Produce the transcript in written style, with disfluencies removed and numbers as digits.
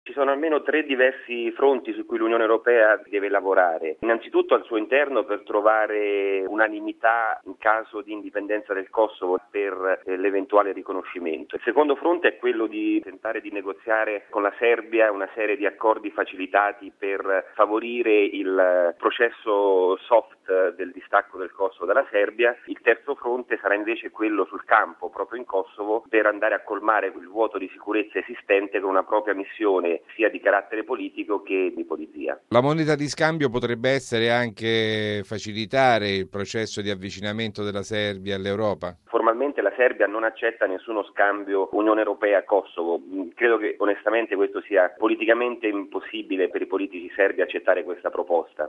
Ci sono almeno 3 diversi fronti su cui l'Unione Europea deve lavorare. Innanzitutto al suo interno per trovare unanimità in caso di indipendenza del Kosovo per l'eventuale riconoscimento. Il secondo fronte è quello di tentare di negoziare con la Serbia una serie di accordi facilitati per favorire il processo soft del distacco del Kosovo dalla Serbia. Il terzo fronte sarà invece quello sul campo, proprio in Kosovo, per andare a colmare quel vuoto di sicurezza esistente con una propria missione sia di carattere politico che di polizia. La moneta di scambio potrebbe essere anche facilitare il processo di avvicinamento della Serbia all'Europa? Formalmente la Serbia non accetta nessuno scambio Unione Europea-Kosovo. Credo che onestamente questo sia politicamente impossibile per i politici serbi accettare questa proposta.